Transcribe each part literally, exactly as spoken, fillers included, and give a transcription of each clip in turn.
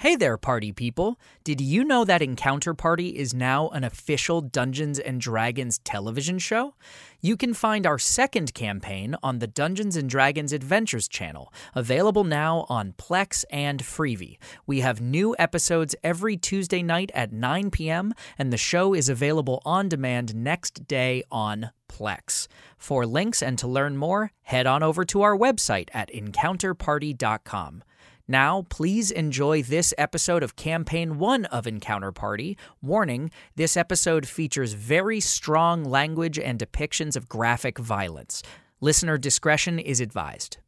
Hey there, party people! Did you know that Encounter Party is now an official Dungeons and Dragons television show? You can find our second campaign on the Dungeons and Dragons Adventures channel, available now on Plex and Freevee. We have new episodes every Tuesday night at nine p.m., and the show is available on demand next day on Plex. For links and to learn more, head on over to our website at encounter party dot com. Now, please enjoy this episode of Campaign one of Encounter Party. Warning, this episode features very strong language and depictions of graphic violence. Listener discretion is advised.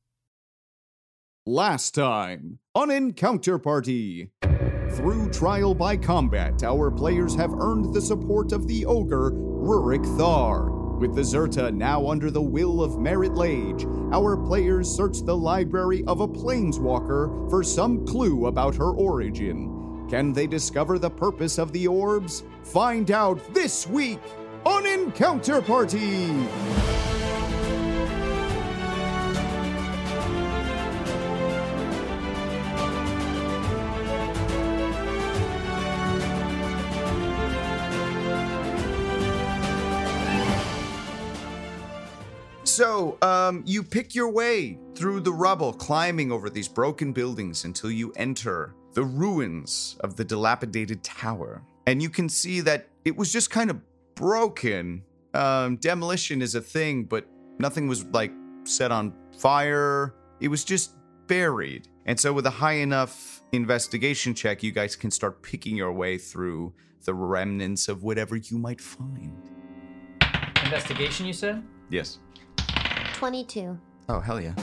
Last time on Encounter Party. Through trial by combat, our players have earned the support of the ogre, Rurik Thar. With the Zerta now under the will of Merit Lage, our players search the library of a planeswalker for some clue about her origin. Can they discover the purpose of the orbs? Find out this week on Encounter Party! So, um, you pick your way through the rubble, climbing over these broken buildings until you enter the ruins of the dilapidated tower. And you can see that it was just kind of broken. Um, demolition is a thing, but nothing was, like, set on fire. It was just buried. And so with a high enough investigation check, you guys can start picking your way through the remnants of whatever you might find. Investigation, you said? Yes. twenty-two. Oh, hell yeah.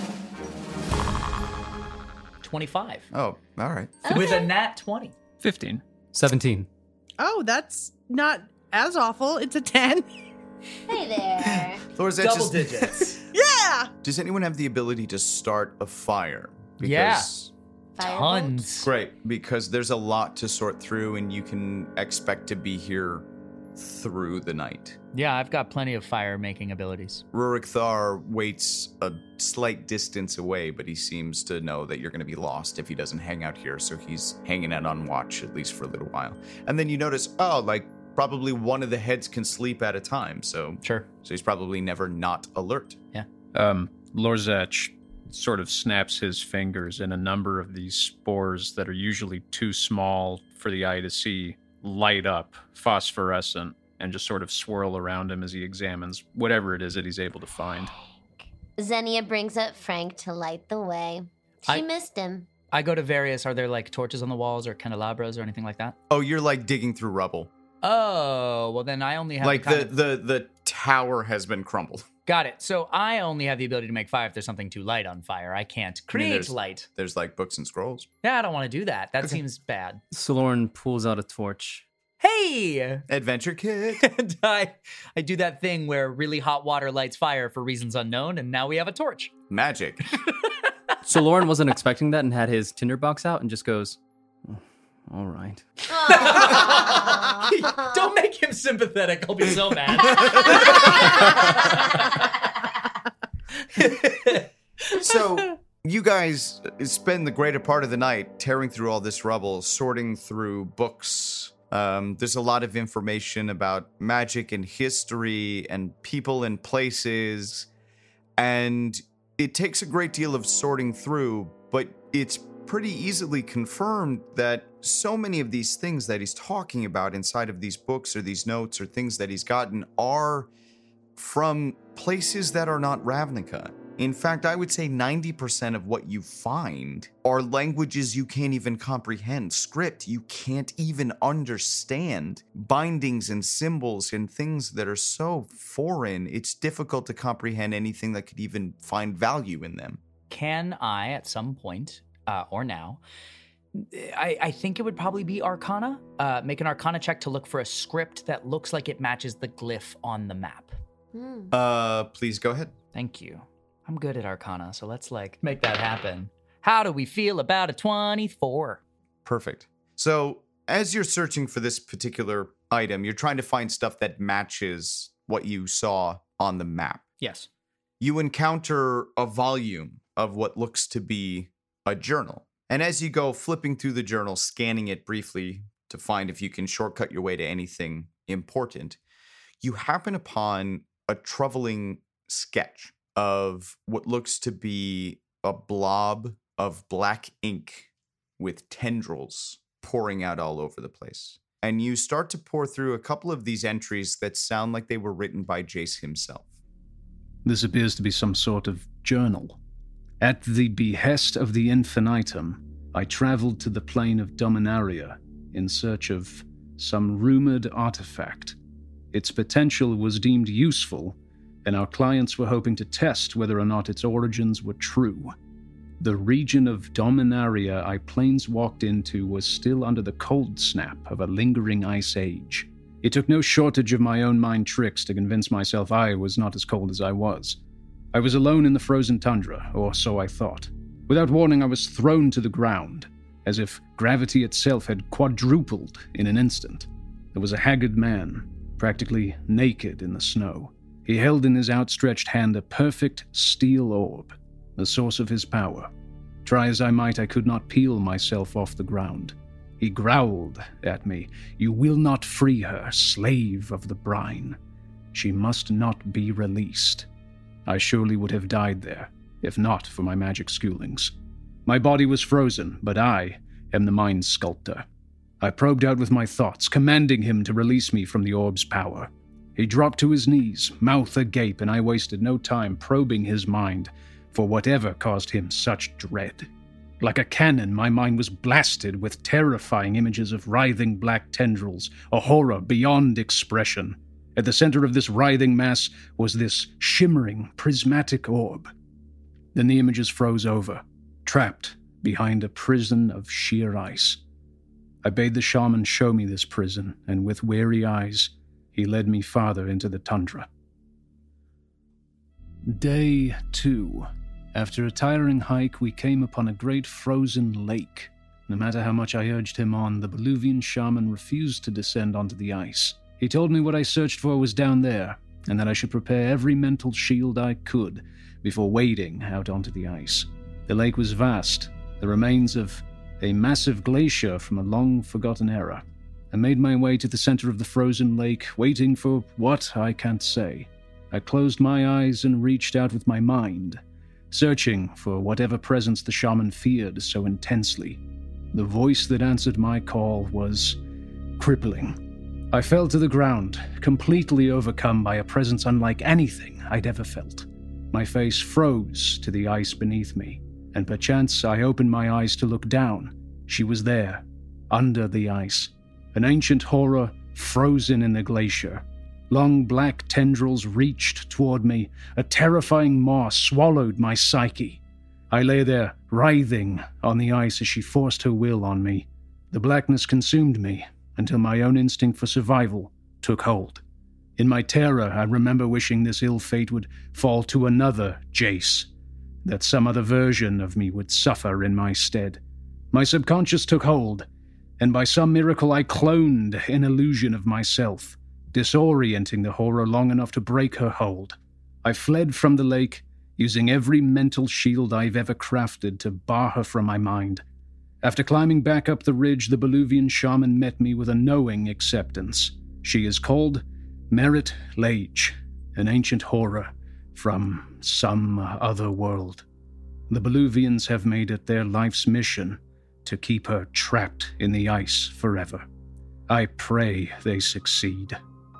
twenty-five. Oh, all right. Okay. With a nat twenty. fifteen. seventeen. Oh, that's not as awful. It's a ten. Hey there. Thor's Double just, digits. Yeah. Does anyone have the ability to start a fire? Yeah. Firebolt? Tons. Great, because there's a lot to sort through, and you can expect to be here through the night. Yeah, I've got plenty of fire-making abilities. Rurik Thar waits a slight distance away, but he seems to know that you're going to be lost if he doesn't hang out here, so he's hanging out on watch, at least for a little while. And then you notice, oh, like, probably one of the heads can sleep at a time, so... Sure. So he's probably never not alert. Yeah. Um, Lorzech sort of snaps his fingers, and a number of these spores that are usually too small for the eye to see light up, phosphorescent, and just sort of swirl around him as he examines whatever it is that he's able to find. Xenia brings up Frank to light the way. She I- missed him. I go to various, are there like torches on the walls or candelabras or anything like that? Oh, you're like digging through rubble. Oh, well then I only have Like kind the, of- the, the tower has been crumbled. Got it. So I only have the ability to make fire if there's something too light on fire. I can't I mean, create there's- light. There's like books and scrolls. Yeah, I don't want to do that. That Okay. seems bad. Solorn pulls out a torch. Hey! Adventure kit. And I, I do that thing where really hot water lights fire for reasons unknown, and now we have a torch. Magic. Solorn wasn't expecting that and had his tinderbox out and just goes, "Oh, all right. Don't make him sympathetic. I'll be so mad. So you guys spend the greater part of the night tearing through all this rubble, sorting through books. Um, there's a lot of information about magic and history and people and places. And it takes a great deal of sorting through, but it's pretty easily confirmed that so many of these things that he's talking about inside of these books or these notes or things that he's gotten are from places that are not Ravnica. In fact, I would say ninety percent of what you find are languages you can't even comprehend, script you can't even understand, bindings and symbols and things that are so foreign, it's difficult to comprehend anything that could even find value in them. Can I, at some point, uh, or now, I, I think it would probably be Arcana. Uh, make an Arcana check to look for a script that looks like it matches the glyph on the map. Hmm. Uh, please go ahead. Thank you. I'm good at Arcana, so let's, like, make that happen. How do we feel about a twenty-four? Perfect. So, as you're searching for this particular item, you're trying to find stuff that matches what you saw on the map. Yes. You encounter a volume of what looks to be a journal. And as you go flipping through the journal, scanning it briefly to find if you can shortcut your way to anything important, you happen upon a troubling sketch of what looks to be a blob of black ink with tendrils pouring out all over the place. And you start to pour through a couple of these entries that sound like they were written by Jace himself. This appears to be some sort of journal. At the behest of the infinitum, I traveled to the plane of Dominaria in search of some rumored artifact. Its potential was deemed useful, and our clients were hoping to test whether or not its origins were true. The region of Dominaria I planeswalked into was still under the cold snap of a lingering ice age. It took no shortage of my own mind tricks to convince myself I was not as cold as I was. I was alone in the frozen tundra, or so I thought. Without warning, I was thrown to the ground, as if gravity itself had quadrupled in an instant. There was a haggard man, practically naked in the snow. He held in his outstretched hand a perfect steel orb, the source of his power. Try as I might, I could not peel myself off the ground. He growled at me, "You will not free her, slave of the brine. She must not be released." I surely would have died there, if not for my magic schoolings. My body was frozen, but I am the mind sculptor. I probed out with my thoughts, commanding him to release me from the orb's power. He dropped to his knees, mouth agape, and I wasted no time probing his mind for whatever caused him such dread. Like a cannon, my mind was blasted with terrifying images of writhing black tendrils, a horror beyond expression. At the center of this writhing mass was this shimmering, prismatic orb. Then the images froze over, trapped behind a prison of sheer ice. I bade the shaman show me this prison, and with weary eyes, he led me farther into the tundra. Day two. After a tiring hike, we came upon a great frozen lake. No matter how much I urged him on, the Beluvian shaman refused to descend onto the ice. He told me what I searched for was down there, and that I should prepare every mental shield I could before wading out onto the ice. The lake was vast, the remains of a massive glacier from a long-forgotten era. I made my way to the center of the frozen lake, waiting for what I can't say. I closed my eyes and reached out with my mind, searching for whatever presence the shaman feared so intensely. The voice that answered my call was crippling. I fell to the ground, completely overcome by a presence unlike anything I'd ever felt. My face froze to the ice beneath me, and perchance I opened my eyes to look down. She was there, under the ice, an ancient horror frozen in the glacier. Long black tendrils reached toward me. A terrifying maw swallowed my psyche. I lay there, writhing on the ice as she forced her will on me. The blackness consumed me until my own instinct for survival took hold. In my terror, I remember wishing this ill fate would fall to another Jace, that some other version of me would suffer in my stead. My subconscious took hold, and by some miracle I cloned an illusion of myself, disorienting the horror long enough to break her hold. I fled from the lake, using every mental shield I've ever crafted to bar her from my mind. After climbing back up the ridge, the Beluvian shaman met me with a knowing acceptance. She is called Merit Lage, an ancient horror from some other world. The Beluvians have made it their life's mission to keep her trapped in the ice forever. I pray they succeed.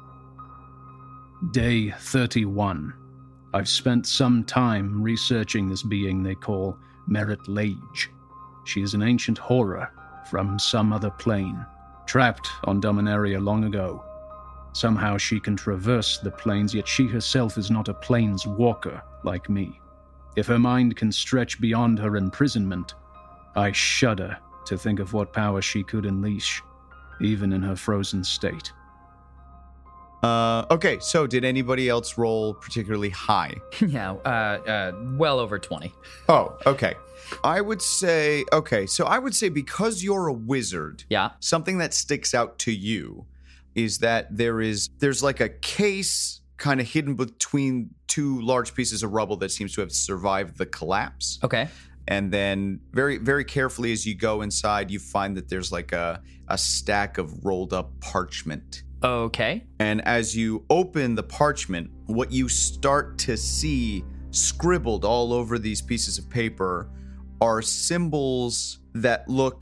Day thirty-one. I've spent some time researching this being they call Merit Lage. She is an ancient horror from some other plane, trapped on Dominaria long ago. Somehow she can traverse the planes, yet she herself is not a planes walker like me. If her mind can stretch beyond her imprisonment, I shudder to think of what power she could unleash, even in her frozen state. Uh, okay, so did anybody else roll particularly high? Yeah, uh, uh, well over twenty. Oh, okay. I would say, okay, so I would say because you're a wizard, Yeah. something that sticks out to you is that there is, there's like a case kind of hidden between two large pieces of rubble that seems to have survived the collapse. Okay. And then very, very carefully as you go inside, you find that there's like a, a stack of rolled up parchment. Okay. And as you open the parchment, what you start to see scribbled all over these pieces of paper are symbols that look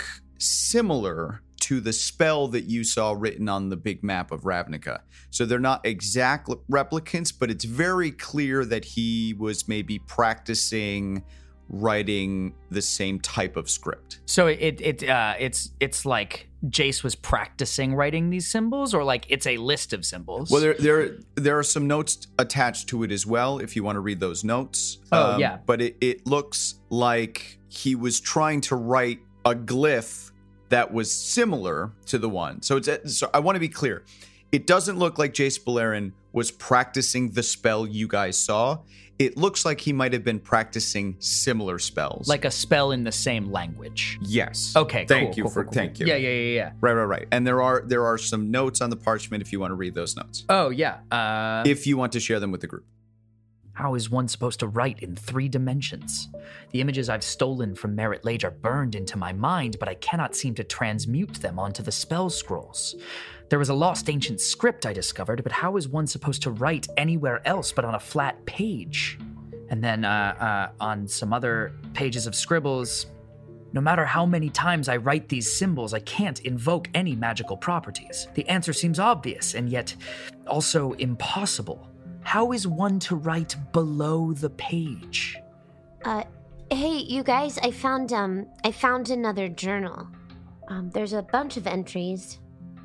similar to the spell that you saw written on the big map of Ravnica. So they're not exact replicants, but it's very clear that he was maybe practicing writing the same type of script. So it it uh, it's it's like Jace was practicing writing these symbols, or like it's a list of symbols? Well, there there there are some notes attached to it as well, if you want to read those notes. Oh, um, yeah. But it, it looks like he was trying to write a glyph that was similar to the one. So it's so I want to be clear. It doesn't look like Jace Beleren was practicing the spell you guys saw. It looks like he might have been practicing similar spells. Like a spell in the same language. Yes. Okay, Thank cool, you cool, for cool, thank cool. you. Yeah, yeah, yeah, yeah. Right, right, right. And there are there are some notes on the parchment if you want to read those notes. Oh, yeah. Uh, if you want to share them with the group. How is one supposed to write in three dimensions? The images I've stolen from Merit Lage are burned into my mind, but I cannot seem to transmute them onto the spell scrolls. There was a lost ancient script I discovered, but how is one supposed to write anywhere else but on a flat page? And then uh, uh, on some other pages of scribbles, no matter how many times I write these symbols, I can't invoke any magical properties. The answer seems obvious and yet also impossible. How is one to write below the page? Uh, hey, you guys, I found, um, I found another journal. Um, there's a bunch of entries.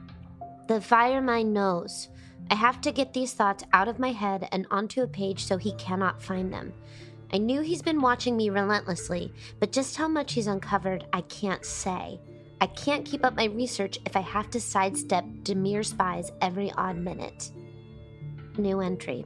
The Firemind knows. I have to get these thoughts out of my head and onto a page so he cannot find them. I knew he's been watching me relentlessly, but just how much he's uncovered, I can't say. I can't keep up my research if I have to sidestep Dimir spies every odd minute. New entry.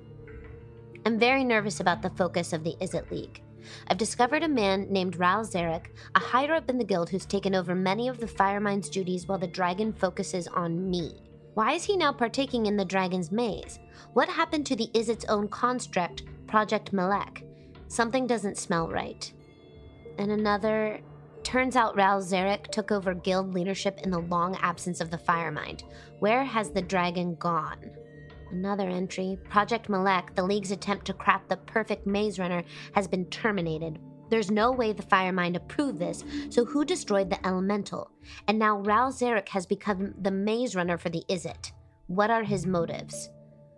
I'm very nervous about the focus of the Izzet League. I've discovered a man named Ral Zarek, a higher up in the guild who's taken over many of the Firemind's duties while the dragon focuses on me. Why is he now partaking in the dragon's maze? What happened to the Izzet's own construct, Project Malek? Something doesn't smell right. And another... Turns out Ral Zarek took over guild leadership in the long absence of the Firemind. Where has the dragon gone? Another entry. Project Malek, the League's attempt to craft the perfect Maze Runner, has been terminated. There's no way the Firemind approved this, so who destroyed the Elemental? And now Ral Zarek has become the Maze Runner for the Izzet. What are his motives?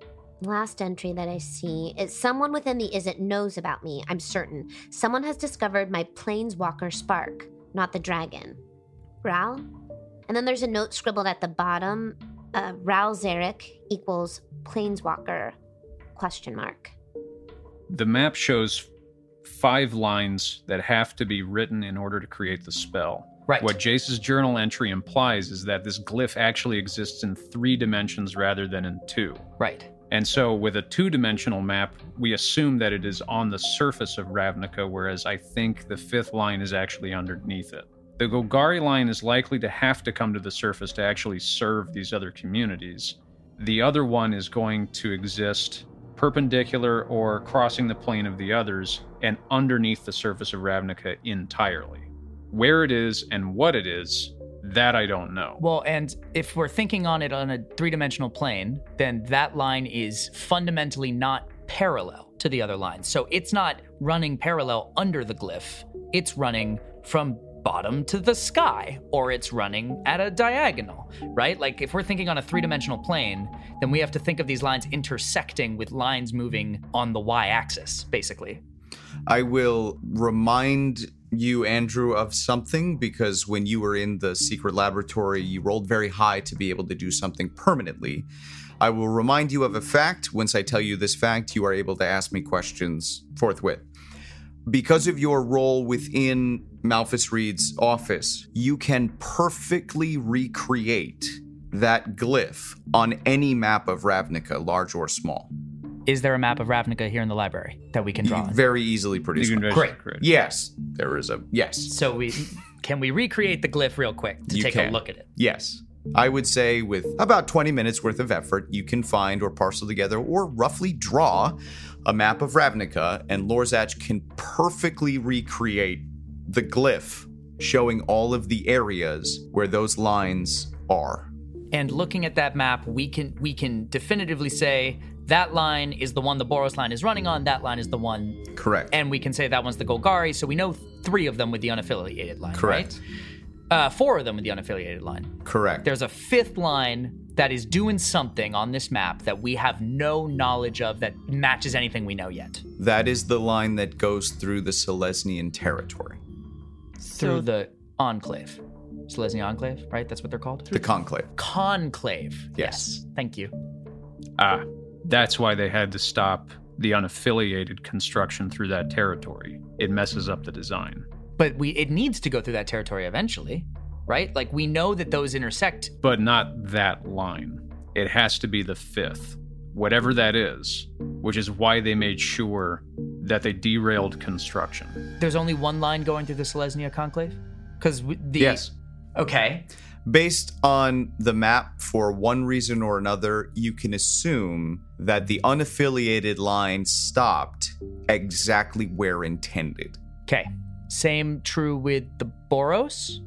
Last entry that I see is someone within the Izzet knows about me, I'm certain. Someone has discovered my Planeswalker spark, not the dragon. Ral? And then there's a note scribbled at the bottom. Uh, Ral Zarek equals Planeswalker, question mark. The map shows five lines that have to be written in order to create the spell. Right. What Jace's journal entry implies is that this glyph actually exists in three dimensions rather than in two. Right. And so with a two-dimensional map, we assume that it is on the surface of Ravnica, whereas I think the fifth line is actually underneath it. The Golgari line is likely to have to come to the surface to actually serve these other communities. The other one is going to exist perpendicular or crossing the plane of the others and underneath the surface of Ravnica entirely. Where it is and what it is, that I don't know. Well, and if we're thinking on it on a three-dimensional plane, then that line is fundamentally not parallel to the other lines. So it's not running parallel under the glyph. It's running from bottom to the sky, or it's running at a diagonal, right? Like if we're thinking on a three-dimensional plane, then we have to think of these lines intersecting with lines moving on the y-axis, basically. I will remind you, Andrew, of something, because when you were in the secret laboratory, you rolled very high to be able to do something permanently. I will remind you of a fact. Once I tell you this fact, you are able to ask me questions forthwith. Because of your role within Malphus Reed's office, you can perfectly recreate that glyph on any map of Ravnica, large or small. Is there a map of Ravnica here in the library that we can draw on? Very easily produce. You can Great. Correct. Yes, there is a yes. So we can we recreate the glyph real quick to You take can. a look at it? Yes. I would say with about twenty minutes worth of effort, you can find or parcel together or roughly draw a map of Ravnica, and Lorzach can perfectly recreate the glyph showing all of the areas where those lines are. And looking at that map, we can we can definitively say that line is the one the Boros line is running on, that line is the one... Correct. And we can say that one's the Golgari, so we know three of them with the unaffiliated line, Correct. right? Uh, four of them with the unaffiliated line. Correct. There's a fifth line that is doing something on this map that we have no knowledge of that matches anything we know yet. That is the line that goes through the Selesnyan territory. Through So- the Enclave. Selesnya Enclave, right? That's what they're called? The conclave. Conclave. Yes. Thank you. Ah, that's why they had to stop the unaffiliated construction through that territory. It messes up the design. But we it needs to go through that territory eventually, right? Like, we know that those intersect. But not that line. It has to be the fifth, whatever that is, which is why they made sure that they derailed construction. There's only one line going through the Selesnya Conclave? Because the... Yes. Okay. Based on the map, for one reason or another, you can assume that the unaffiliated line stopped exactly where intended. Okay. Same true with the Boros?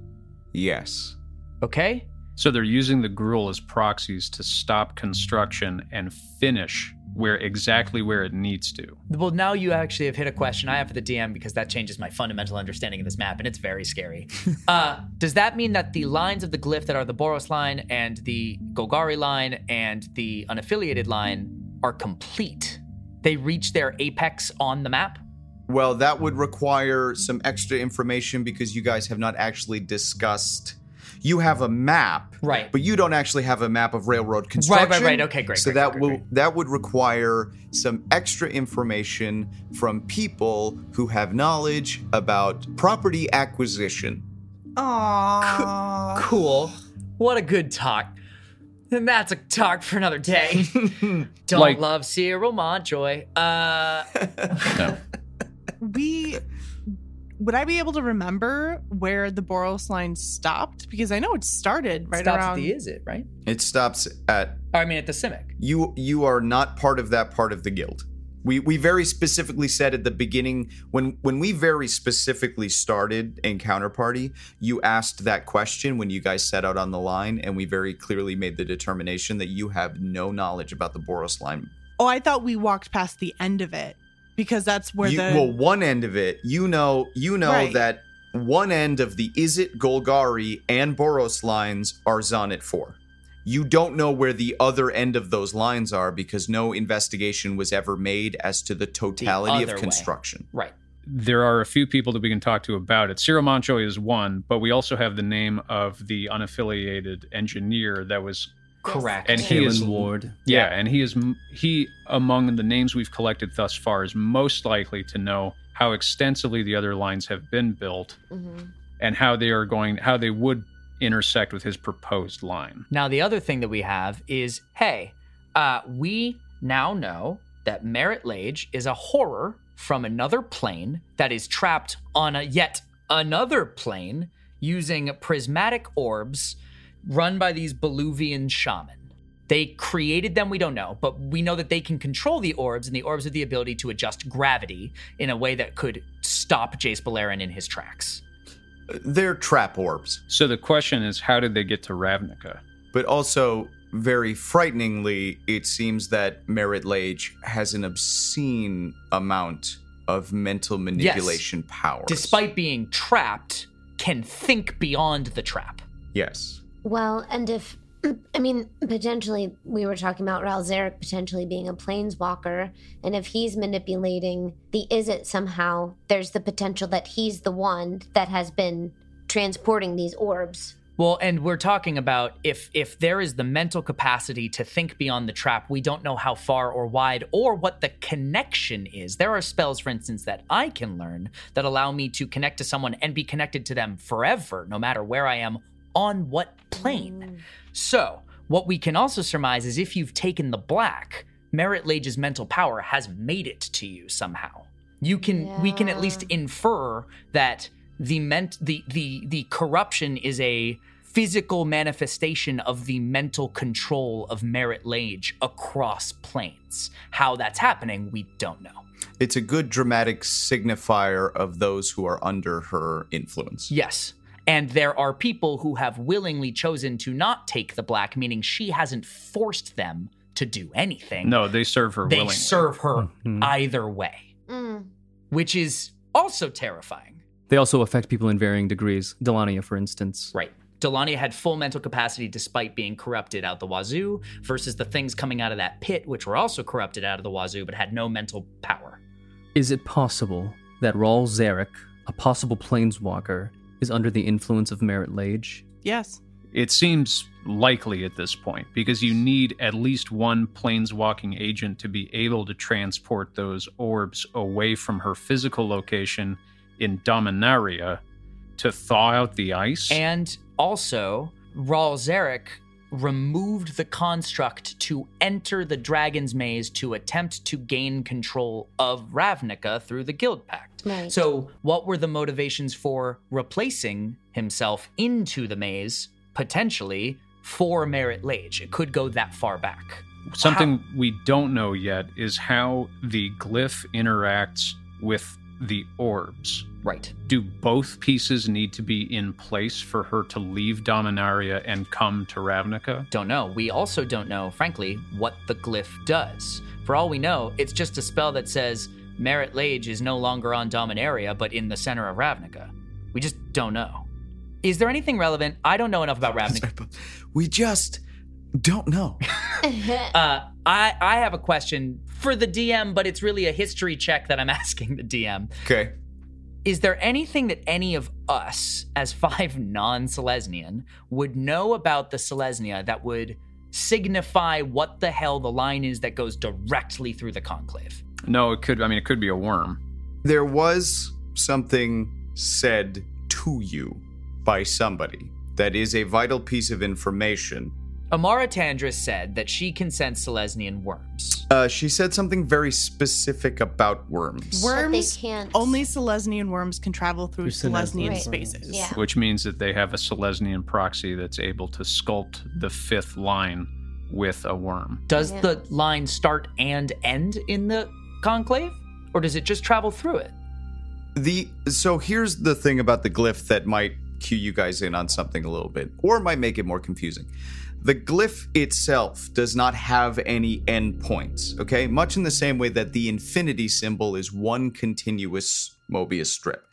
Yes. Okay. So they're using the Gruul as proxies to stop construction and finish where exactly where it needs to. Well, now you actually have hit a question I have for the D M, because that changes my fundamental understanding of this map, and it's very scary. uh, does that mean that the lines of the glyph that are the Boros line and the Golgari line and the unaffiliated line are complete? They reach their apex on the map? Well, that would require some extra information because you guys have not actually discussed. You have a map, Right. But you don't actually have a map of railroad construction. Right, right, right. Okay, great. So great, that great, will great, great. that would require some extra information from people who have knowledge about property acquisition. Aww. Cool. What a good talk. And that's a talk for another day. Don't Like- love Cyril Montjoy. Uh, No. We would I be able to remember where the Boros line stopped? Because I know it started right stops around. at the Is It, right? It stops at I mean, at the Simic. you. You are not part of that part of the guild. We we very specifically said at the beginning when when we very specifically started Encounter Party, you asked that question when you guys set out on the line, and we very clearly made the determination that you have no knowledge about the Boros line. Oh, I thought we walked past the end of it because that's where You, the well, one end of it, you know, you know Right. that one end of the Is It, Golgari, and Boros lines are Zonit four. You don't know where the other end of those lines are because no investigation was ever made as to the totality other of way. construction. Right. There are a few people that we can talk to about it. Cyril Montjoy is one, but we also have the name of the unaffiliated engineer that was, Correct. and he Kaylin is Ward. yeah, and he is he among the names we've collected thus far is most likely to know how extensively the other lines have been built Mm-hmm. and how they are going, how they would intersect with his proposed line. Now, the other thing that we have is, hey, uh, we now know that Merit Lage is a horror from another plane that is trapped on a yet another plane using prismatic orbs run by these Beluvian shaman. They created them, we don't know, but we know that they can control the orbs, and the orbs have the ability to adjust gravity in a way that could stop Jace Beleren in his tracks. They're trap orbs, So the question is, how did they get to Ravnica? but also very frighteningly, it seems that Merit Lage has an obscene amount of mental manipulation powers. Despite being trapped, can think beyond the trap. Yes. Well, and if, I mean, potentially, we were talking about Ralzeric potentially being a planeswalker, and if he's manipulating the Is It somehow, there's the potential that he's the one that has been transporting these orbs. Well, and we're talking about if if there is the mental capacity to think beyond the trap, we don't know how far or wide or what the connection is. There are spells, for instance, that I can learn that allow me to connect to someone and be connected to them forever, no matter where I am, on what plane. So, what we can also surmise is if you've taken the black, Merit Lage's mental power has made it to you somehow. You can we can at least infer that the ment the the the corruption is a physical manifestation of the mental control of Merit Lage across planes. How that's happening, we don't know. It's a good dramatic signifier of those who are under her influence. Yes. And there are people who have willingly chosen to not take the black, meaning she hasn't forced them to do anything. No, they serve her They willingly. serve her Mhm. either way, Mm. which is also terrifying. They also affect people in varying degrees. Delania, for instance. Right. Delania had full mental capacity despite being corrupted out the wazoo, versus the things coming out of that pit, which were also corrupted out of the wazoo, but had no mental power. Is it possible that Raul Zarek, a possible planeswalker, is under the influence of Merit Lage? Yes. It seems likely at this point, because you need at least one planeswalking agent to be able to transport those orbs away from her physical location in Dominaria to thaw out the ice. And also, Raul Zarek removed the construct to enter the Dragon's Maze to attempt to gain control of Ravnica through the Guild Pact. Right. So, what were the motivations for replacing himself into the maze, potentially, for Merit Lage? It could go that far back. Something we don't know yet is how the glyph interacts with the orbs. Right. Do both pieces need to be in place for her to leave Dominaria and come to Ravnica? Don't know. We also don't know, frankly, what the glyph does. For all we know, it's just a spell that says Merit Lage is no longer on Dominaria, but in the center of Ravnica. We just don't know. Is there anything relevant? I don't know enough about Ravnica. We just don't know. Uh, I, I have a question for the D M, but it's really a history check that I'm asking the D M. Okay. Is there anything that any of us, as five non-Selesnian, would know about the Selesnya that would signify what the hell the line is that goes directly through the Conclave? No, it could, I mean, it could be a worm. There was something said to you by somebody that is a vital piece of information. Amara Tandris said that she can sense Selesnian worms. Uh, she said something very specific about worms. Worms, they can't. only Selesnian worms can travel through Through Selesnian Right. spaces. Yeah. Which means that they have a Selesnian proxy that's able to sculpt the fifth line with a worm. Does Yeah. the line start and end in the Conclave? Or does it just travel through it? The so here's the thing about the glyph that might cue you guys in on something a little bit, or might make it more confusing. The glyph itself does not have any endpoints, okay? Much in the same way that the infinity symbol is one continuous Mobius strip.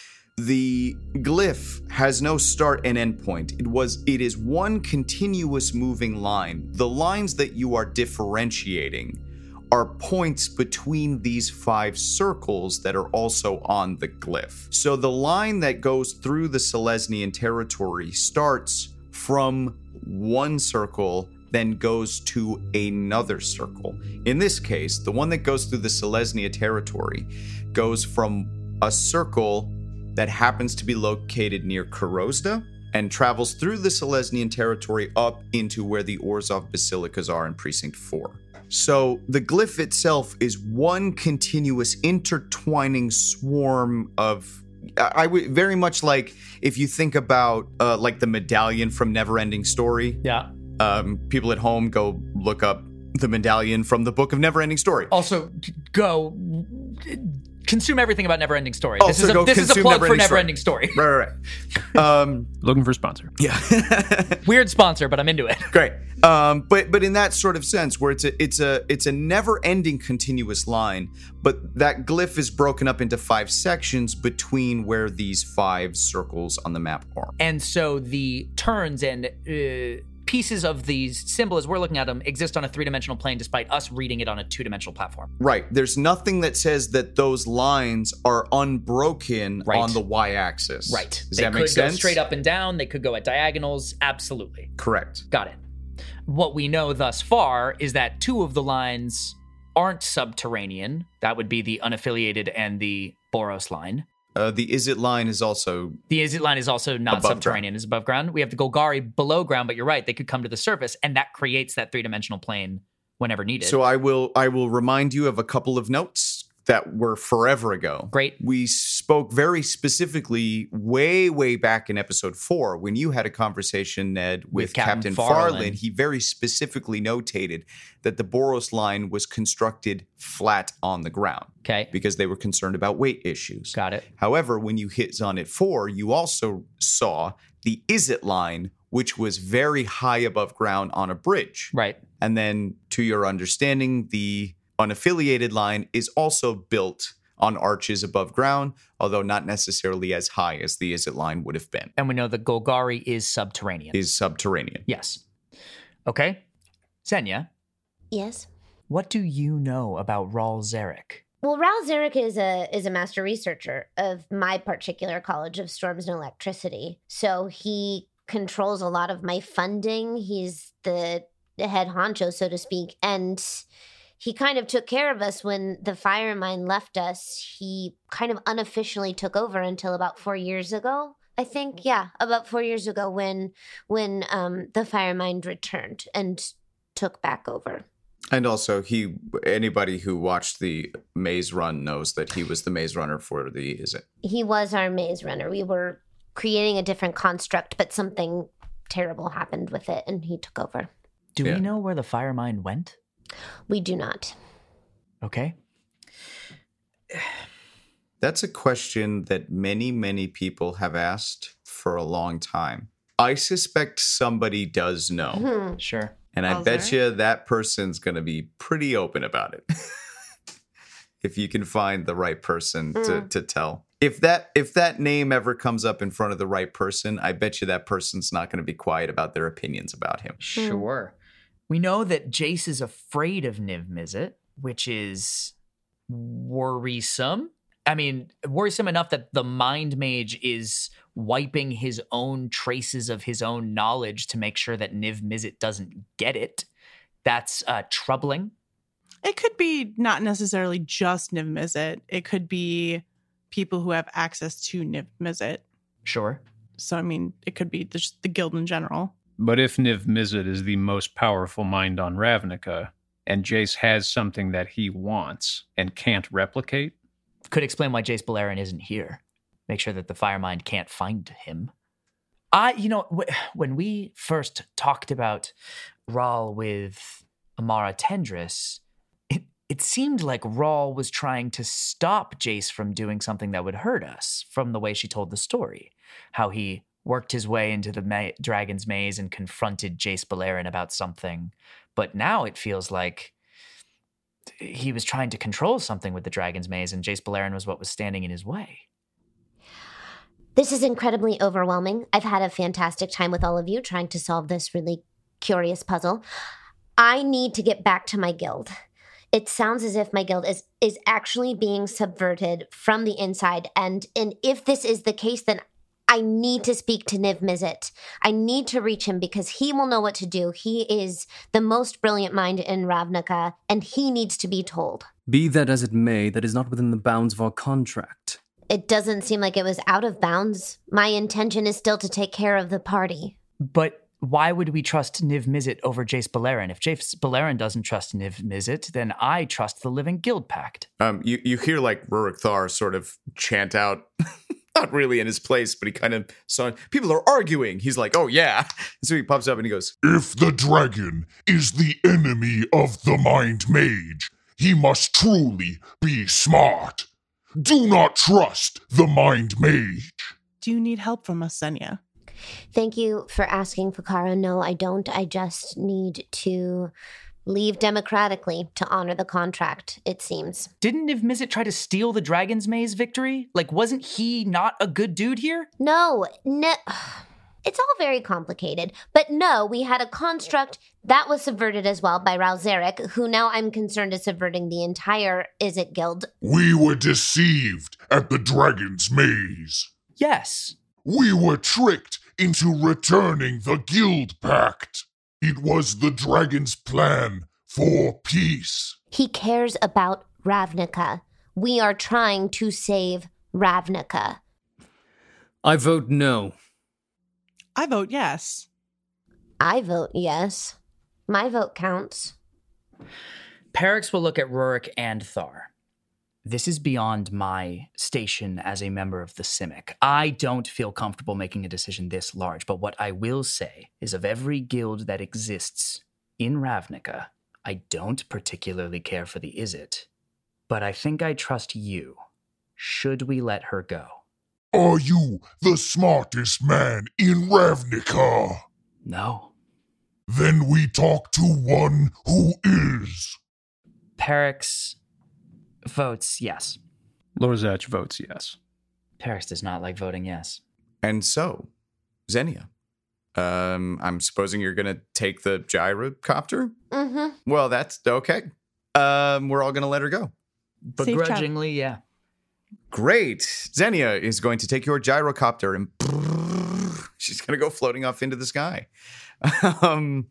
The glyph has no start and end point. It was it is one continuous moving line. The lines that you are differentiating are points between these five circles that are also on the glyph. So the line that goes through the Selesnian territory starts from one circle, then goes to another circle. In this case, the one that goes through the Selesnya territory goes from a circle that happens to be located near Korozda and travels through the Selesnian territory up into where the Orzhov basilicas are in Precinct four. So the glyph itself is one continuous intertwining swarm of I would very much like if you think about uh, like the medallion from Neverending Story. Yeah. Um, people at home go look up the medallion from the book of Neverending Story. Also, go consume everything about Neverending Story. Oh, this so is a, go this is a consume plug for Neverending Story. Neverending Story. Right, right, right. Um, Looking for a sponsor. yeah, Weird sponsor, but I'm into it. great. Um, but but in that sort of sense, where it's a it's a it's a never-ending continuous line, but that glyph is broken up into five sections between where these five circles on the map are. And so the turns and uh, pieces of these symbol, as we're looking at them, exist on a three-dimensional plane despite us reading it on a two-dimensional platform. Right. There's nothing that says that those lines are unbroken Right. on the y-axis. Right. Does they that could make sense? go straight up and down. They could go at diagonals. Absolutely. Correct. Got it. What we know thus far is that two of the lines aren't subterranean. That would be the unaffiliated and the Boros line. Uh, the Is It line is also The Izzet line is also not Above subterranean, it's above ground. We have the Golgari below ground, but you're right, they could come to the surface, and that creates that three-dimensional plane whenever needed. so I will I will remind you of a couple of notes that were forever ago. Great. We spoke very specifically way, way back in episode four when you had a conversation, Ned, with, With Captain Captain Farland. Farland. He very specifically notated that the Boros line was constructed flat on the ground Okay. because they were concerned about weight issues. Got it. However, when you hit Zonnet four, you also saw the Izzet line, which was very high above ground on a bridge. Right. And then, to your understanding, the unaffiliated line is also built on arches above ground, although not necessarily as high as the Izzet line would have been. And we know that Golgari is subterranean. Is subterranean. Yes. Okay. Xenia, Yes. what do you know about Raul Zarek? Well, Raul Zarek is a is a master researcher of my particular College of Storms and Electricity. So he controls a lot of my funding. He's the, the head honcho, so to speak. And he kind of took care of us when the fire mine left us. He kind of unofficially took over until about four years ago. I think, yeah, about four years ago when when um, the fire mine returned and took back over. And also, he anybody who watched the Maze Run knows that he was the Maze Runner for the Izzet. He was our maze runner. We were creating a different construct, but something terrible happened with it, and he took over. Do Yeah. we know where the fire mine went? We do not. Okay. That's a question that many, many people have asked for a long time. I suspect somebody does know. Hmm. Sure. And I Oh, bet there? you that person's going to be pretty open about it. If you can find the right person to, Mm. to tell. If that if that name ever comes up in front of the right person, I bet you that person's not going to be quiet about their opinions about him. Sure. We know that Jace is afraid of Niv Mizzet, which is worrisome. I mean, worrisome enough that the Mind Mage is wiping his own traces of his own knowledge to make sure that Niv Mizzet doesn't get it. That's uh, troubling. It could be not necessarily just Niv Mizzet. It could be people who have access to Niv Mizzet. Sure. So, I mean, it could be just the guild in general. But if Niv Mizzet is the most powerful mind on Ravnica, and Jace has something that he wants and can't replicate, Could explain why Jace Beleren isn't here. Make sure that the Firemind can't find him. I, you know, w- when we first talked about Raul with Amara Tendris, it, it seemed like Raul was trying to stop Jace from doing something that would hurt us, from the way she told the story. How he worked his way into the ma- Dragon's Maze and confronted Jace Beleren about something. But now it feels like he was trying to control something with the Dragon's Maze, and Jace Beleren was what was standing in his way. This is incredibly overwhelming. I've had a fantastic time with all of you trying to solve this really curious puzzle. I need to get back to my guild. It sounds as if my guild is is actually being subverted from the inside, and, and if this is the case, then I need to speak to Niv Mizzet. I need to reach him because he will know what to do. He is the most brilliant mind in Ravnica, and he needs to be told. Be that as it may, that is not within the bounds of our contract. It doesn't seem like it was out of bounds. My intention is still to take care of the party. But why would we trust Niv Mizzet over Jace Beleren? If Jace Beleren doesn't trust Niv Mizzet, then I trust the Living Guild Pact. Um, you, you hear like Rurik Thar sort of chant out, not really in his place, but he kind of saw people are arguing. He's like, oh yeah. So he pops up and he goes, If the dragon is the enemy of the Mind Mage, he must truly be smart. Do not trust the Mind Mage. Do you need help from us, Xenia? Thank you for asking, Fakara. No, I don't. I just need to leave democratically to honor the contract, it seems. Didn't Niv Mizzet try to steal the Dragon's Maze victory? Like, wasn't he not a good dude here? No, no. It's all very complicated. But no, we had a construct that was subverted as well by Raul Zarek, who now I'm concerned is subverting the entire Izzet Guild. We were deceived at the Dragon's Maze. Yes. We were tricked into returning the Guild Pact. It was the dragon's plan for peace. He cares about Ravnica. We are trying to save Ravnica. I vote no. I vote yes. I vote yes. My vote counts. Perix will look at Rurik and Thar. This is beyond my station as a member of the Simic. I don't feel comfortable making a decision this large, but what I will say is of every guild that exists in Ravnica, I don't particularly care for the Izzet, but I think I trust you. Should we let her go? Are you the smartest man in Ravnica? No. Then we talk to one who is. Perix votes yes. Lorzach votes yes. Perix does not like voting yes. And so, Xenia, um, I'm supposing you're going to take the gyrocopter? Mm-hmm. Well, that's okay. Um, we're all going to let her go. Begrudgingly, yeah. Great. Xenia is going to take your gyrocopter and she's going to go floating off into the sky. um,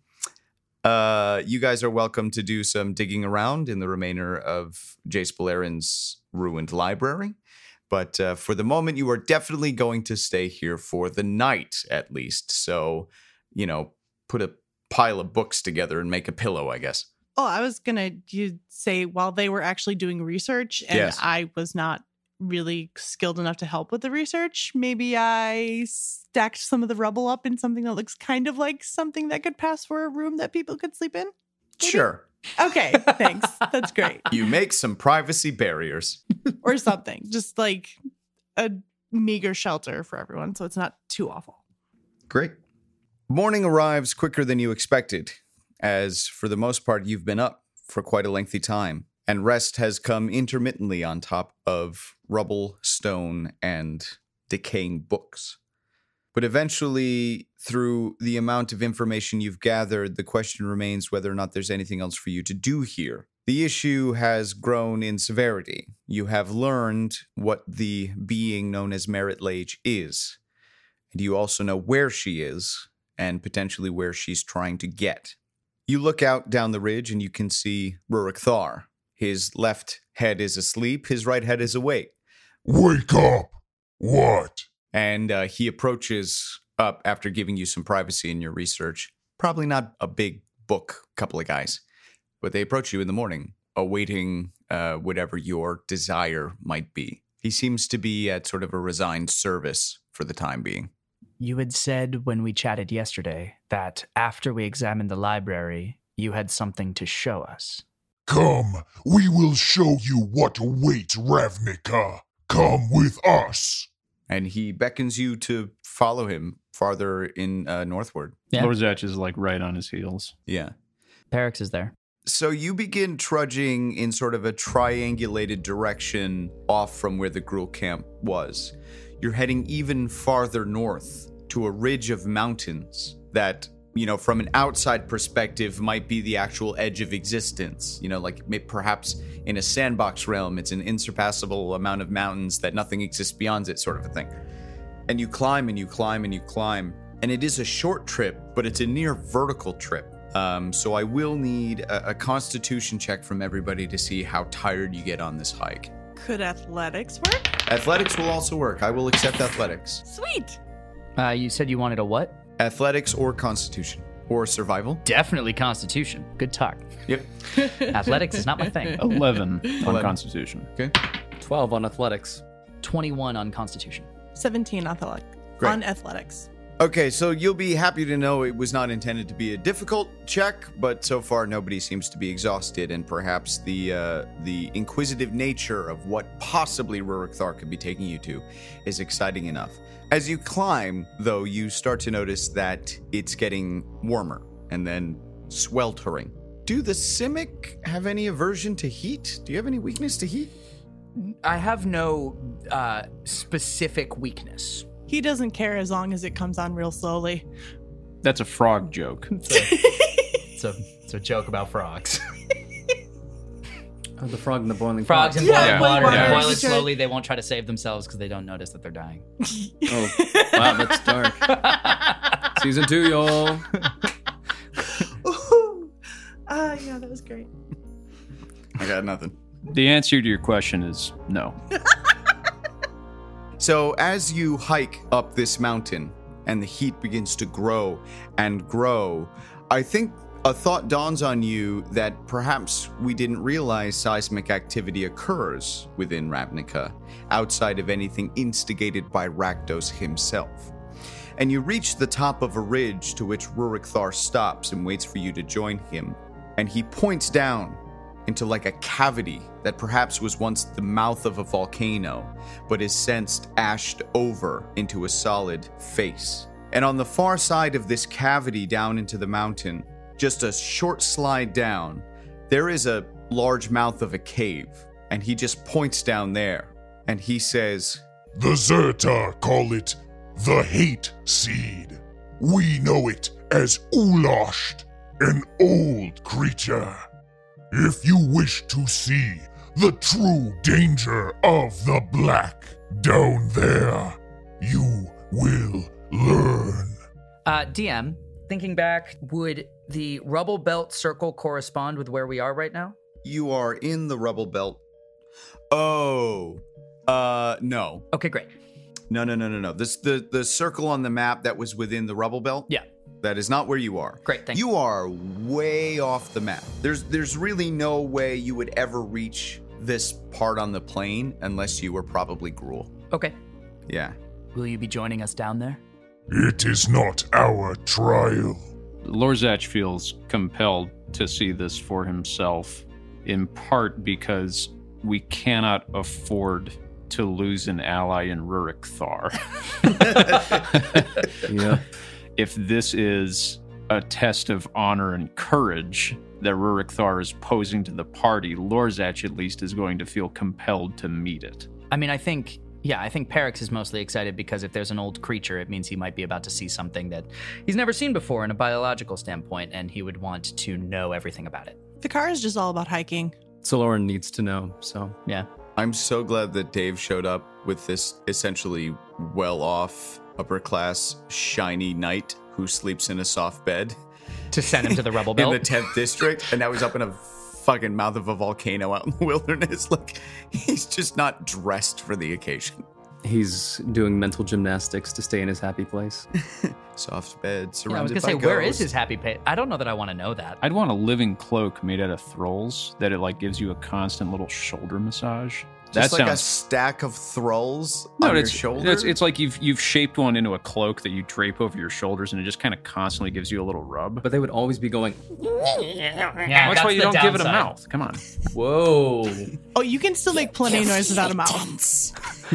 uh, you guys are welcome to do some digging around in the remainder of Jace Balearin's ruined library. But uh, for the moment, you are definitely going to stay here for the night, at least. So, you know, put a pile of books together and make a pillow, I guess. Oh, I was going to you say while they were actually doing research and Yes. I was not really skilled enough to help with the research, maybe I stacked some of the rubble up in something that looks kind of like something that could pass for a room that people could sleep in. Maybe? Sure. Okay, thanks. That's great. You make some privacy barriers. Or something. Just like a meager shelter for everyone so it's not too awful. Great. Morning arrives quicker than you expected, as for the most part, you've been up for quite a lengthy time, and rest has come intermittently on top of rubble, stone, and decaying books. But eventually, through the amount of information you've gathered, the question remains whether or not there's anything else for you to do here. The issue has grown in severity. You have learned what the being known as Merit Lage is, and you also know where she is, and potentially where she's trying to get. You look out down the ridge and you can see Rurik Thar. His left head is asleep, his right head is awake. Wake up! What? And uh, he approaches up after giving you some privacy in your research. Probably not a big book, couple of guys. But they approach you in the morning, awaiting uh, whatever your desire might be. He seems to be at sort of a resigned service for the time being. You had said when we chatted yesterday that after we examined the library, you had something to show us. Come, we will show you what awaits Ravnica. Come with us. And he beckons you to follow him farther in uh, northward. Yeah. Lorzach is like right on his heels. Yeah. Perix is there. So you begin trudging in sort of a triangulated direction off from where the Gruul camp was. You're heading even farther north to a ridge of mountains that, you know, from an outside perspective might be the actual edge of existence. You know, like may- perhaps in a sandbox realm, it's an insurpassable amount of mountains that nothing exists beyond it, sort of a thing. And you climb and you climb and you climb. And it is a short trip, but it's a near vertical trip. Um, so I will need a, a constitution check from everybody to see how tired you get on this hike. Could athletics work? Athletics will also work. I will accept athletics. Sweet. Uh, you said you wanted a what? Athletics or constitution or survival. Definitely Constitution. Good talk. Yep. Athletics is not my thing. eleven on eleven. Constitution. Okay. twelve on athletics. twenty-one on Constitution. seventeen athletic. Great. On athletics. Okay, so you'll be happy to know it was not intended to be a difficult check, but so far nobody seems to be exhausted, and perhaps the uh, the inquisitive nature of what possibly Rurik Thar could be taking you to is exciting enough. As you climb, though, you start to notice that it's getting warmer and then sweltering. Do the Simic have any aversion to heat? Do you have any weakness to heat? I have no uh, specific weakness. He doesn't care as long as it comes on real slowly. That's a frog joke. It's a, it's a joke about frogs. Oh, the frog in the boiling Frogs pot. in Yeah, boiling boiling water. water. They boil it Sure. slowly. They won't try to save themselves because they don't notice that they're dying. Oh, wow, that's dark. Season two, y'all. Ah, yeah, that was great. I got nothing. The answer to your question is no. So as you hike up this mountain and the heat begins to grow and grow, I think a thought dawns on you that perhaps we didn't realize seismic activity occurs within Ravnica, outside of anything instigated by Rakdos himself. And you reach the top of a ridge to which Rurik Thar stops and waits for you to join him. And he points down into like a cavity that perhaps was once the mouth of a volcano, but is since ashed over into a solid face. And on the far side of this cavity down into the mountain, just a short slide down, there is a large mouth of a cave. And he just points down there. And he says, The Zerta call it the Hate Seed. We know it as Ulasht, an old creature. If you wish to see the true danger of the Black down there, you will learn. Uh, D M, thinking back, would the rubble belt circle correspond with where we are right now? You are in the rubble belt. Oh, uh, no. Okay, great. No, no, no, no, no. This the the circle on the map that was within the rubble belt. Yeah. That is not where you are. Great, thank you. You are way off the map. There's there's really no way you would ever reach this part on the plane unless you were probably Gruul. Okay. Yeah. Will you be joining us down there? It is not our trial. Lorzach feels compelled to see this for himself, in part because we cannot afford to lose an ally in Rurik Thar. Yeah. If this is a test of honor and courage that Rurik Thar is posing to the party, Lorzach at least is going to feel compelled to meet it. I mean, I think, yeah, I think Perix is mostly excited because if there's an old creature, it means he might be about to see something that he's never seen before in a biological standpoint, and he would want to know everything about it. The car is just all about hiking. So Lauren needs to know, so. Yeah. I'm so glad that Dave showed up with this essentially well-off, upper-class, shiny knight who sleeps in a soft bed. To send him to the rubble in belt? the tenth district, and now he's up in a fucking mouth of a volcano out in the wilderness. Like, he's just not dressed for the occasion. He's doing mental gymnastics to stay in his happy place. Soft bed, Yeah, I was surrounded going to by say, where is ghosts. his happy pay? I don't know that I want to know that. I'd want a living cloak made out of thralls that it like gives you a constant little shoulder massage. Just that like a sounds stack of thralls no, on it's, your shoulder? It's, it's like you've you've shaped one into a cloak that you drape over your shoulders, and it just kind of constantly gives you a little rub. But they would always be going, Yeah, that's, why you the don't give it a downside. mouth. Come on. whoa. Oh, you can still make plenty of noise without a mouth. Tense.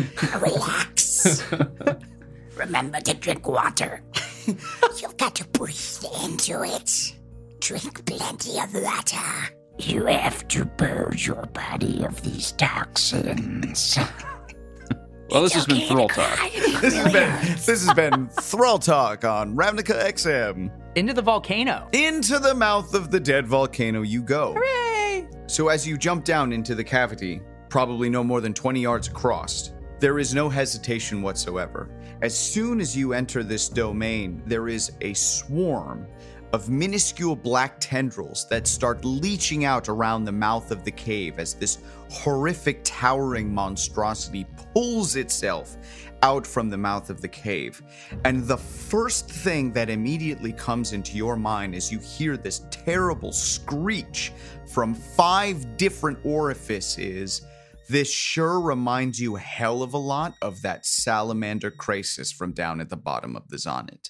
Relax. Remember to drink water. You've got to breathe into it. Drink plenty of water. You have to purge your body of these toxins. Well, this has been Thrall Talk. This has been this has been Thrall Talk on Ravnica X M. Into the volcano. Into the mouth of the dead volcano you go. Hooray! So as you jump down into the cavity, probably no more than twenty yards across, there is no hesitation whatsoever. As soon as you enter this domain, there is a swarm of minuscule black tendrils that start leeching out around the mouth of the cave as this horrific towering monstrosity pulls itself out from the mouth of the cave. And the first thing that immediately comes into your mind as you hear this terrible screech from five different orifices, this sure reminds you a hell of a lot of that salamander Krasis from down at the bottom of the Zonnet.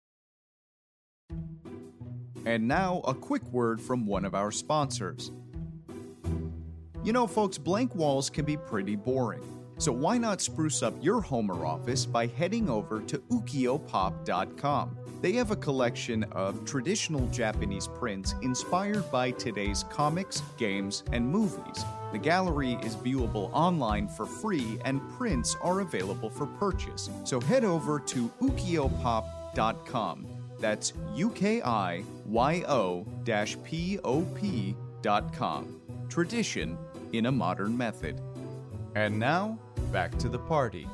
And now, a quick word from one of our sponsors. You know, folks, blank walls can be pretty boring. So why not spruce up your home or office by heading over to ukiyo pop dot com? They have a collection of traditional Japanese prints inspired by today's comics, games, and movies. The gallery is viewable online for free, and prints are available for purchase. So head over to ukiyo pop dot com. That's U K I Y O P O P dot com. Tradition in a modern method. And now, back to the party.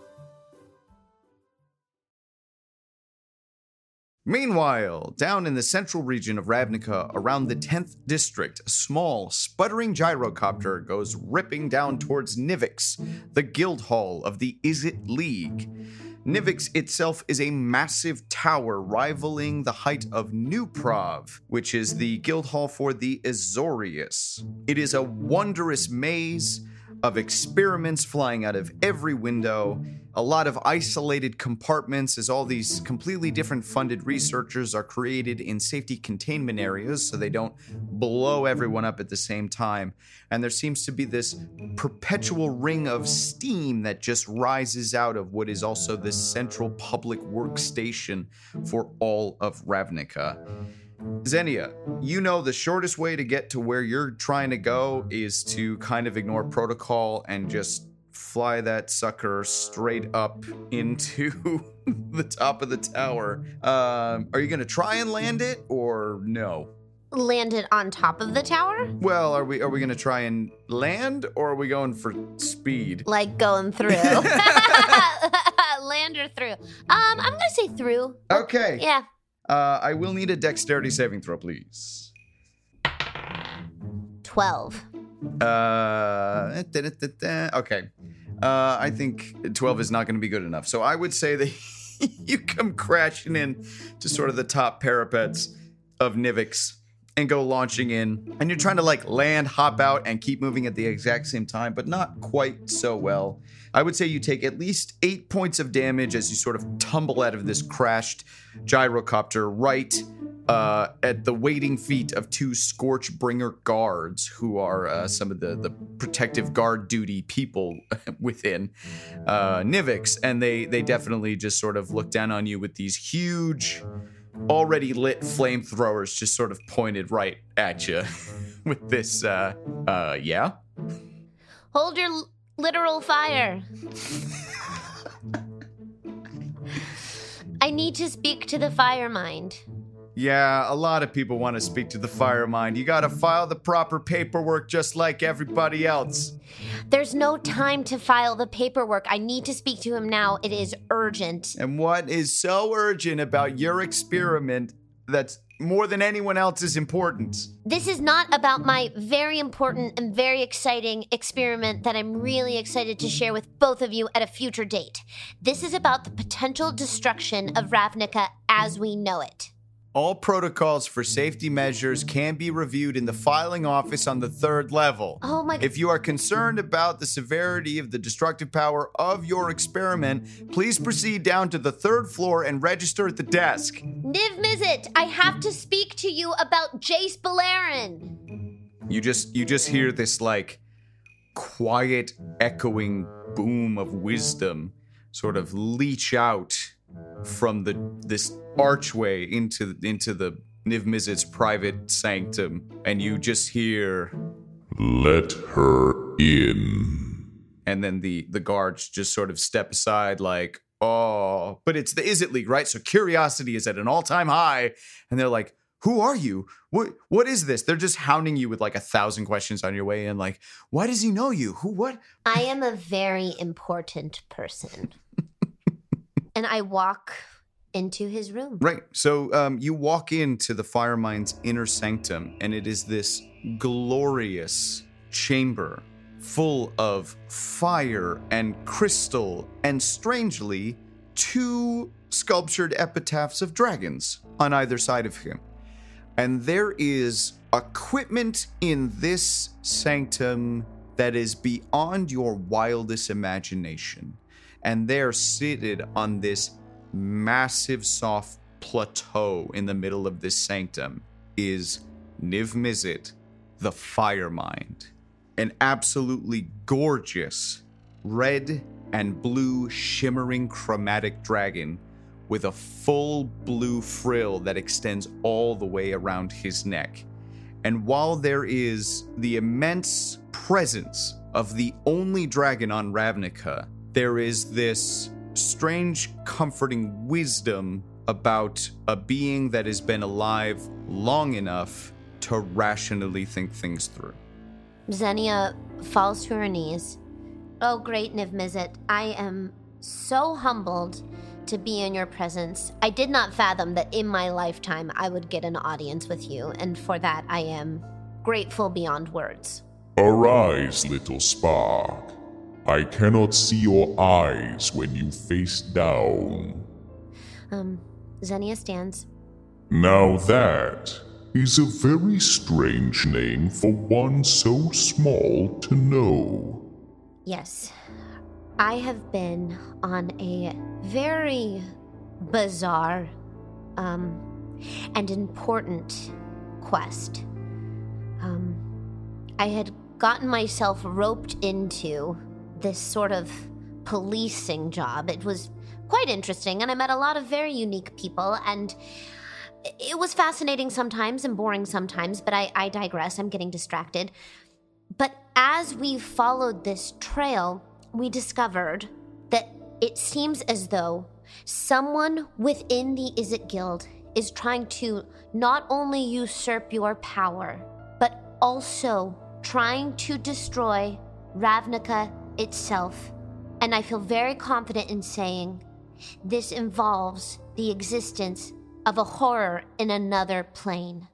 Meanwhile, down in the central region of Ravnica, around the tenth district, a small, sputtering gyrocopter goes ripping down towards Nivix, the guild hall of the Izzet League. Nivix itself is a massive tower rivaling the height of Nuprov, which is the guild hall for the Azorius. It is a wondrous maze of experiments flying out of every window, a lot of isolated compartments as all these completely different funded researchers are created in safety containment areas so they don't blow everyone up at the same time. And there seems to be this perpetual ring of steam that just rises out of what is also this central public workstation for all of Ravnica. Xenia, you know the shortest way to get to where you're trying to go is to kind of ignore protocol and just fly that sucker straight up into the top of the tower. Um, are you going to try and land it or no? Land it on top of the tower? Well, are we are we going to try and land or are we going for speed? Like going through. Land or through. Um, I'm going to say through. Okay. Yeah. Uh, I will need a dexterity saving throw, please. twelve. Uh, da, da, da, da. Okay. Uh, I think twelve is not going to be good enough. So I would say that you come crashing in to sort of the top parapets of Nivix and go launching in. And you're trying to like land, hop out, and keep moving at the exact same time, but not quite so well. I would say you take at least eight points of damage as you sort of tumble out of this crashed gyrocopter right uh, at the waiting feet of two Scorchbringer guards who are uh, some of the, the protective guard duty people within uh, Nivix. And they, they definitely just sort of look down on you with these huge, already lit flamethrowers just sort of pointed right at you with this, uh, uh, yeah? Hold your l- literal fire. I need to speak to the fire mind. Yeah, a lot of people want to speak to the fire mind. You gotta file the proper paperwork just like everybody else. There's no time to file the paperwork. I need to speak to him now. It is urgent. And what is so urgent about your experiment that's more than anyone else is important? This is not about my very important and very exciting experiment that I'm really excited to share with both of you at a future date. This is about the potential destruction of Ravnica as we know it. All protocols for safety measures can be reviewed in the filing office on the third level. Oh my God. If you are concerned about the severity of the destructive power of your experiment, please proceed down to the third floor and register at the desk. Niv Mizzet, I have to speak to you about Jace Beleren. You just you just hear this like quiet echoing boom of wisdom sort of leach out from the this archway into into the Niv Mizzet's private sanctum, and you just hear, "Let her in." And then the the guards just sort of step aside like, oh, but it's the Izzet League, right? So curiosity is at an all-time high, and they're like, who are you? What what is this? They're just hounding you with like a thousand questions on your way in, like, why does he know you? Who what? I am a very important person. And I walk into his room. Right. So um, you walk into the Firemind's inner sanctum, and it is this glorious chamber full of fire and crystal and, strangely, two sculptured epitaphs of dragons on either side of him. And there is equipment in this sanctum that is beyond your wildest imagination. And they're seated on this massive soft plateau in the middle of this sanctum is Niv Mizzet, the Firemind, an absolutely gorgeous red and blue shimmering chromatic dragon with a full blue frill that extends all the way around his neck. And while there is the immense presence of the only dragon on Ravnica, there is this strange, comforting wisdom about a being that has been alive long enough to rationally think things through. Xenia falls to her knees. Oh, great Niv Mizzet, I am so humbled to be in your presence. I did not fathom that in my lifetime I would get an audience with you, and for that I am grateful beyond words. Arise, little spark. I cannot see your eyes when you face down. Um, Xenia stands. Now that is a very strange name for one so small to know. Yes. I have been on a very bizarre, um, and important quest. Um, I had gotten myself roped into this sort of policing job. It was quite interesting, and I met a lot of very unique people, and it was fascinating sometimes and boring sometimes, but I, I digress. I'm getting distracted. But as we followed this trail, we discovered that it seems as though someone within the Izzet Guild is trying to not only usurp your power, but also trying to destroy Ravnica itself. And I feel very confident in saying this involves the existence of a horror in another plane.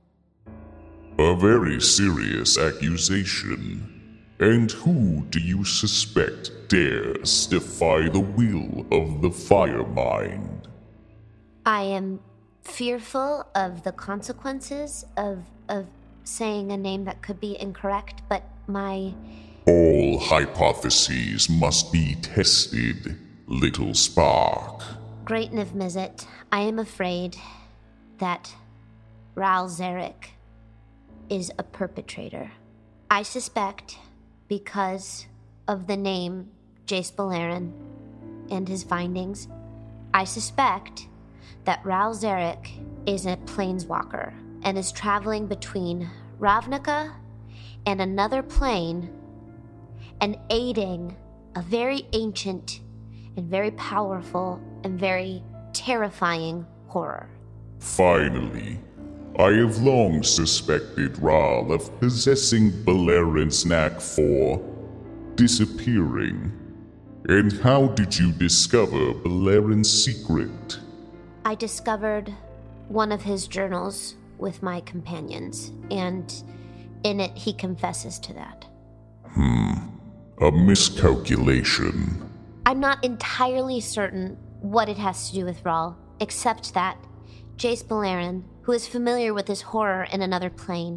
A very serious accusation. And who do you suspect dares defy the will of the Firemind? I am fearful of the consequences of of saying a name that could be incorrect, but my... All hypotheses must be tested, little Spark. Great Niv-Mizzet, I am afraid that Ral Zarek is a perpetrator. I suspect, because of the name Jace Beleren and his findings, I suspect that Ral Zarek is a planeswalker and is traveling between Ravnica and another plane and aiding a very ancient and very powerful and very terrifying horror. Finally, I have long suspected Ral of possessing Beleren's knack for disappearing. And how did you discover Beleren's secret? I discovered one of his journals with my companions, and in it he confesses to that. Hmm. A miscalculation. I'm not entirely certain what it has to do with Ral, except that Jace Beleren, who is familiar with this horror in another plane,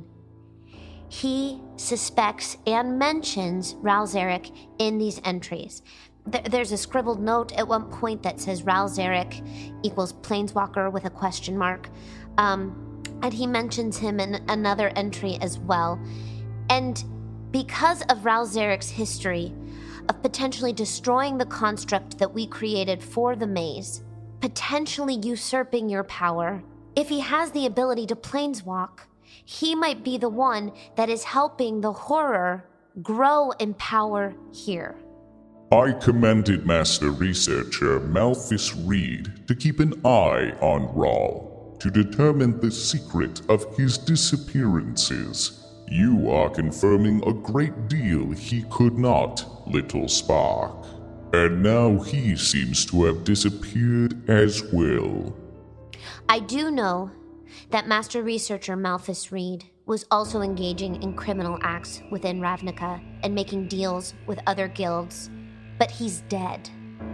he suspects and mentions Ral Zarek in these entries. Th- there's a scribbled note at one point that says Ral Zarek equals planeswalker with a question mark. Um, and he mentions him in another entry as well. And because of Ral Zarek's history of potentially destroying the construct that we created for the maze, potentially usurping your power, if he has the ability to planeswalk, he might be the one that is helping the horror grow in power here. I commanded Master Researcher Malphus Reed to keep an eye on Ral to determine the secret of his disappearances. You are confirming a great deal he could not, little Spark. And now he seems to have disappeared as well. I do know that Master Researcher Malphus Reed was also engaging in criminal acts within Ravnica and making deals with other guilds, but he's dead.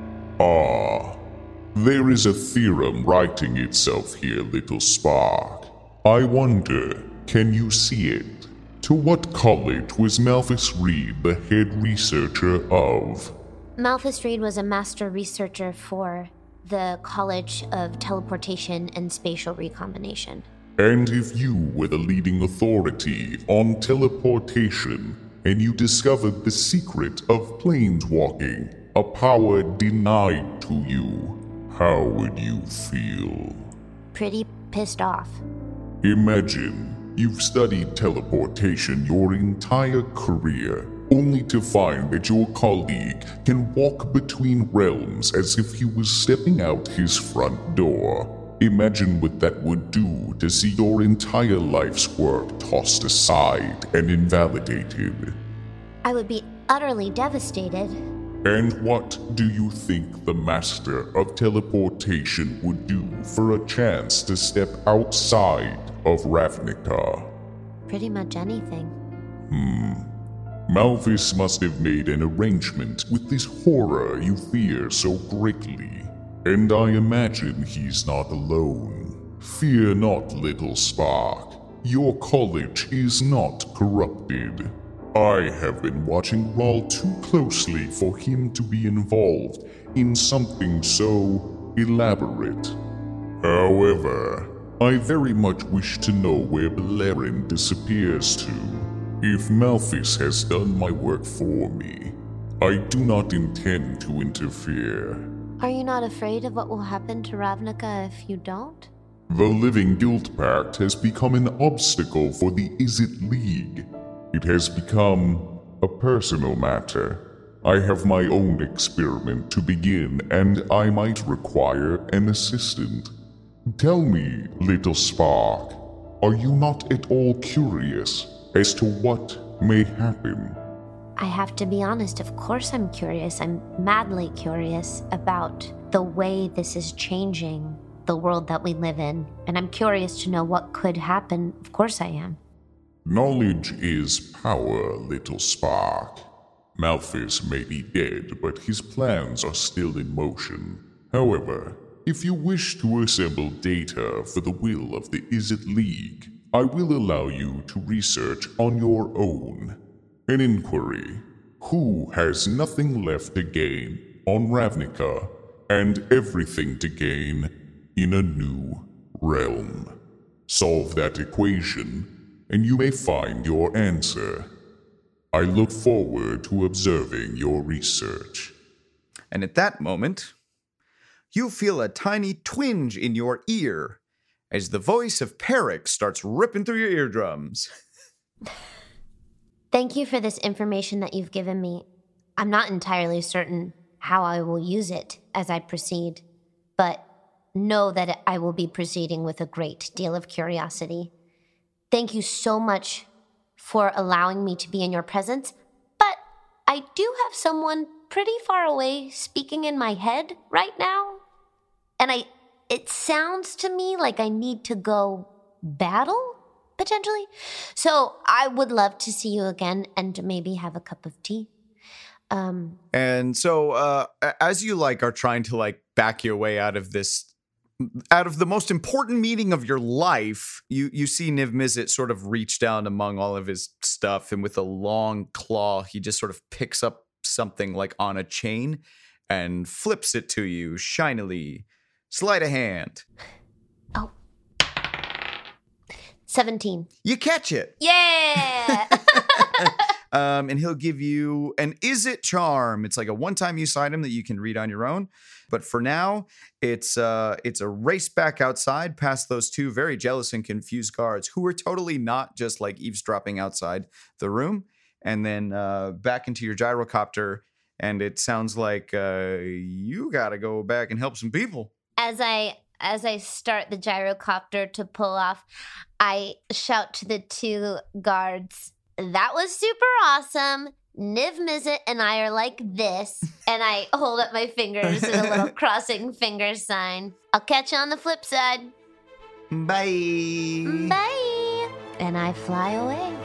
Ah, there is a theorem writing itself here, little Spark. I wonder, can you see it? To what college was Malphus Reed the head researcher of? Malphus Reed was a master researcher for the College of Teleportation and Spatial Recombination. And if you were the leading authority on teleportation, and you discovered the secret of planeswalking, a power denied to you, how would you feel? Pretty pissed off. Imagine you've studied teleportation your entire career, only to find that your colleague can walk between realms as if he was stepping out his front door. Imagine what that would do to see your entire life's work tossed aside and invalidated. I would be utterly devastated. And what do you think the Master of Teleportation would do for a chance to step outside of Ravnica? Pretty much anything. Hmm. Malphus must have made an arrangement with this horror you fear so greatly, and I imagine he's not alone. Fear not, little spark. Your college is not corrupted. I have been watching Rahl too closely for him to be involved in something so elaborate. However, I very much wish to know where Beleren disappears to. If Malphus has done my work for me, I do not intend to interfere. Are you not afraid of what will happen to Ravnica if you don't? The Living Guild Pact has become an obstacle for the Izzet League. It has become a personal matter. I have my own experiment to begin, and I might require an assistant. Tell me, little spark, are you not at all curious as to what may happen? I have to be honest, of course I'm curious. I'm madly curious about the way this is changing the world that we live in. And I'm curious to know what could happen. Of course I am. Knowledge is power, little spark. Malphus may be dead, but his plans are still in motion. However, if you wish to assemble data for the will of the Izzet League, I will allow you to research on your own. An inquiry. Who has nothing left to gain on Ravnica, and everything to gain in a new realm? Solve that equation, and you may find your answer. I look forward to observing your research. And at that moment, you feel a tiny twinge in your ear as the voice of Peric starts ripping through your eardrums. Thank you for this information that you've given me. I'm not entirely certain how I will use it as I proceed, but know that I will be proceeding with a great deal of curiosity. Thank you so much for allowing me to be in your presence, but I do have someone pretty far away speaking in my head right now, and I it sounds to me like I need to go battle, potentially. So I would love to see you again and maybe have a cup of tea. Um, and so uh, as you like are trying to like back your way out of this, out of the most important meeting of your life, you you see Niv Mizzet sort of reach down among all of his stuff, and with a long claw, he just sort of picks up something like on a chain and flips it to you shinily. Sleight of hand. Oh. seventeen. You catch it. Yeah! um, and he'll give you an Izzet charm. It's like a one-time use item that you can read on your own. But for now, it's uh, it's a race back outside past those two very jealous and confused guards who were totally not just like eavesdropping outside the room. And then uh, back into your gyrocopter. And it sounds like uh, you got to go back and help some people. As I as I start the gyrocopter to pull off, I shout to the two guards, "That was super awesome. Niv Mizzet and I are like this." And I hold up my fingers in a little crossing finger sign. I'll catch you on the flip side. Bye. Bye. And I fly away.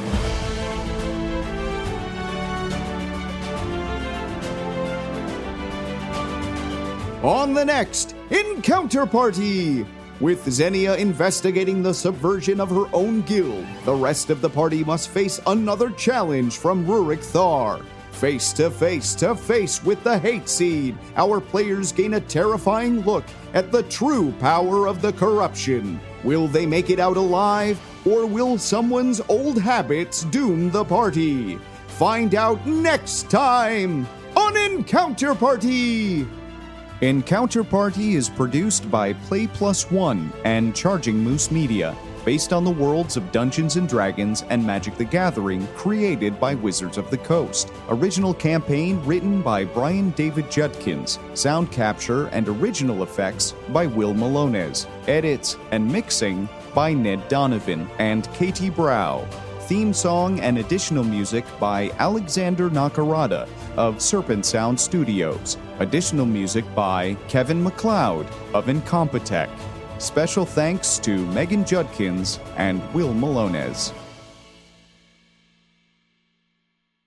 On the next Encounter Party! With Xenia investigating the subversion of her own guild, the rest of the party must face another challenge from Rurik Thar. Face to face to face with the Hate Seed, our players gain a terrifying look at the true power of the corruption. Will they make it out alive, or will someone's old habits doom the party? Find out next time on Encounter Party! Encounter Party is produced by Play Plus One and Charging Moose Media, based on the worlds of Dungeons and Dragons and Magic the Gathering, created by Wizards of the Coast. Original campaign written by Brian David Judkins. Sound capture and original effects by Will Malones. Edits and mixing by Ned Donovan and Katie Brow. Theme song and additional music by Alexander Nakarada of Serpent Sound Studios. Additional music by Kevin MacLeod of Incompetech. Special thanks to Megan Judkins and Will Malones.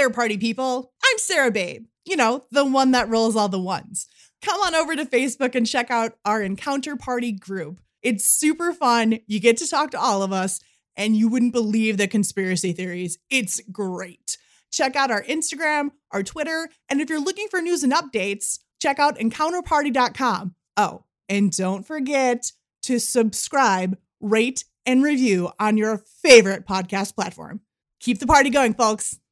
there, party people. I'm Sarah Babe, you know, the one that rolls all the ones. Come on over to Facebook and check out our Encounter Party group. It's super fun. You get to talk to all of us, and you wouldn't believe the conspiracy theories. It's great. Check out our Instagram, our Twitter, and if you're looking for news and updates, check out encounter party dot com. Oh, and don't forget to subscribe, rate, and review on your favorite podcast platform. Keep the party going, folks.